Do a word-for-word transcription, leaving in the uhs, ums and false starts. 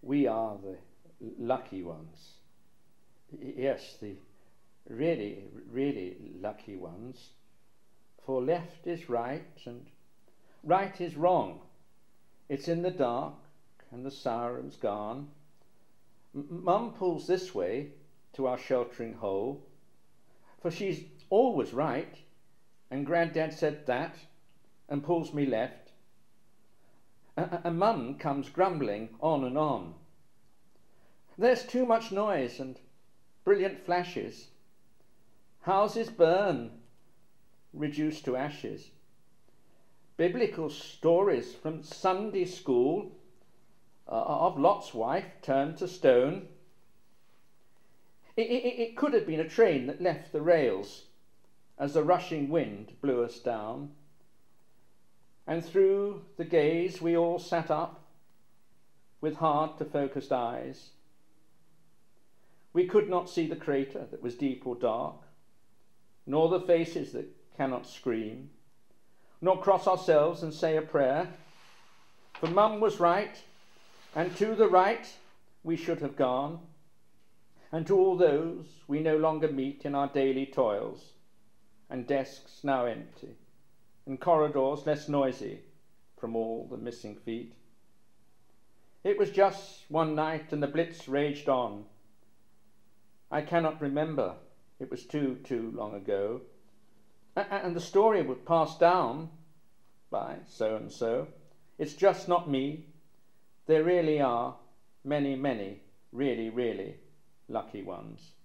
we are the lucky ones. Yes, the really, really lucky ones. For left is right and right is wrong. It's in the dark and the siren's gone. M Mum pulls this way to our sheltering hole, for she's always right, and Grandad said that, and pulls me left. And Mum comes grumbling on and on. There's too much noise and brilliant flashes. Houses burn, reduced to ashes. Biblical stories from Sunday school uh, of Lot's wife turned to stone. It, it, it could have been a train that left the rails as the rushing wind blew us down. And through the gaze we all sat up with hard-to-focused eyes. We could not see the crater that was deep or dark, nor the faces that cannot scream, nor cross ourselves and say a prayer. For Mum was right, and to the right we should have gone, and to all those we no longer meet in our daily toils, and desks now empty, and corridors less noisy from all the missing feet. It was just one night, and the Blitz raged on. I cannot remember, it was too, too long ago. And the story was passed down by so-and-so. It's just not me. There really are many, many really, really lucky ones.